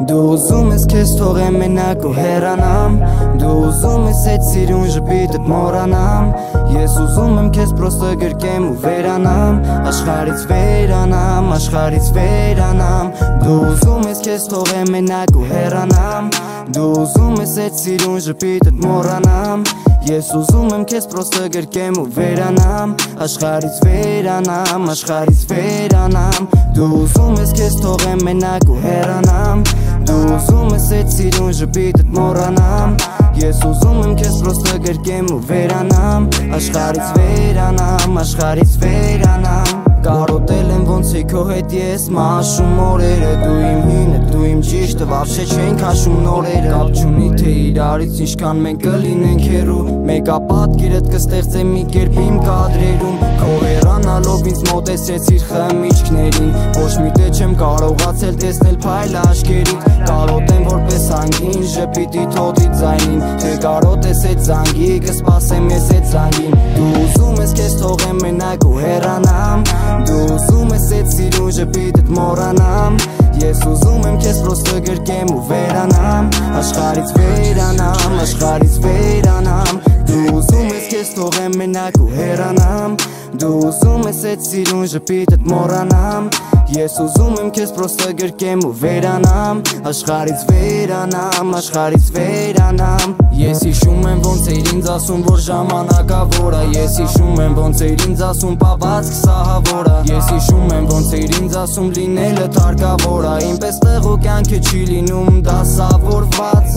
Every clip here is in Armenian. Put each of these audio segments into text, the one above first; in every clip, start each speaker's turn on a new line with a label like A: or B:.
A: Դու ուզում ես քեզ թողեմ մենակ ու հեռանամ Դու ուզում ես այդ սիրուն ժպիտդ մոռանամ Ես ուզում եմ քեզ պրոստը գրկեմ ու վերանամ Աշխարհից վերանամ, աշխարհից վերանամ Դու ուզում ես քեզ թողեմ մենակ ու հեռանամ Դու ուզում ես այդ սիրուն ժպիտդ մոռանամ Ես ուզում եմ քեզ պրոստը գրկեմ ու վերանամ Աշխարհից վերանամ, աշխարհից վերանամ Դու ուզում ես քեզ թողեմ մենակ ու հեռանամ Դու ուզում ես այդ սիրուն ժպիտդ մոռանամ Ես ուզում եմ քեզ պրոստը գրկեմ ու վերանամ Աշխարհից վերանամ, աշխարհից վերանամ Կարոտել եմ ոնց է քո հետ ես մաշում օրերը Դու իմ հինը, դու իմ ճիշտը, վաբշե չենք հաշում նորերը Կապ չունի թե իրարից ինչքան մենք կլինենք հեռու Մեկա պատկերդ կստեղծեմ մի կերպ իմ կադրերում Քո հեռանալով ինձ մոտեցրեցիր խմիչքներին Ոչ մի տեղ չեմ կարողացել տեսնել փայլ աչքերիդ Կարոտեմ որպես անգին, ժպիտի թոթի ձայնին Թե կարոտես այդ զանգի, կսպասեմ ես այդ զանգին Դու ուզում ես քեզ թողեմ մենակ ու հեռանամ Դու ուզում ես այդ սիրուն ժպիտդ մոռանամ Ես ուզում եմ քեզ պրոստը գրկեմ ու վերանամ Աշխարհից վերանամ, աշխարհից վերանամ Դու ուզում ես քեզ թողեմ մենակ ու հեռանամ Դու ուզում ես այդ սիրուն ժպիտդ մոռանամ Ես ուզում եմ քեզ պրոստը գրկեմ ու վերանամ Աշխարհից վերանամ, աշխարհից վերանամ Ես հիշում եմ ոնց էր ինձ ասում որ ժամանակավոր է Ես հիշում եմ ոնց էր ինձ ասում պավածք սահավոր է Ես հիշում եմ ոնց էր ինձ ասում լինելը թարգավոր է Ինպես տեղ ու կյանքը չի լինում դասավորված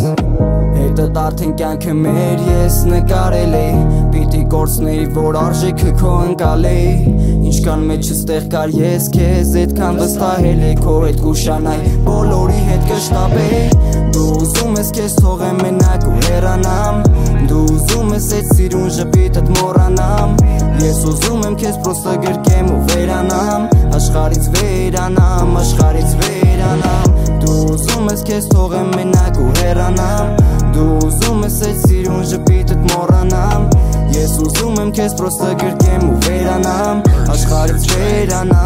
A: Հետդ արդեն կյանքը մեր ես նկարել էի Պիտի կորցնեի որ արժեքը քո ընկալեի Ինչքան մեջս տեղ կար ես քեզ Այդքան վստահել է քո հետ կուշանայի Բոլորի հետ կշտապեի Դու ուզում ես քեզ թողեմ մենակ ու հեռանամ Դու ուզում ես այդ սիրուն ժպիտդ մոռանամ Ես ուզում եմ քեզ պրոստը գրկեմ ու վերանամ Աշխարհից վերանամ, աշխարհից վերանամ Դու ուզում ես քեզ թողեմ մենակ ու հեռանամ Դու ուզում ես այդ սիրուն ժպիտդ մոռանամ Ես ուզում եմ քեզ պրոստը գրկեմ ու վերանամ Աշխարհից վերանամ